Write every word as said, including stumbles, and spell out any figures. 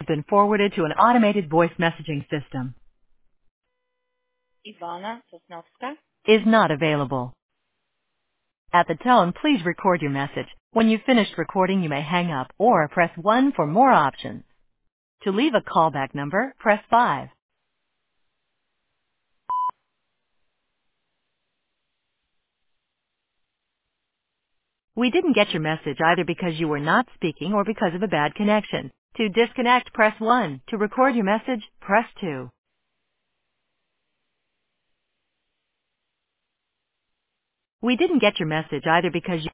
been forwarded to an automated voice messaging system. Ivana Sosnovska. Is not available. At the tone, please record your message. When you've finished recording, you may hang up or press one for more options. To leave a callback number, press five. We didn't get your message either because you were not speaking or because of a bad connection. To disconnect, press one. To record your message, press two. We didn't get your message either because you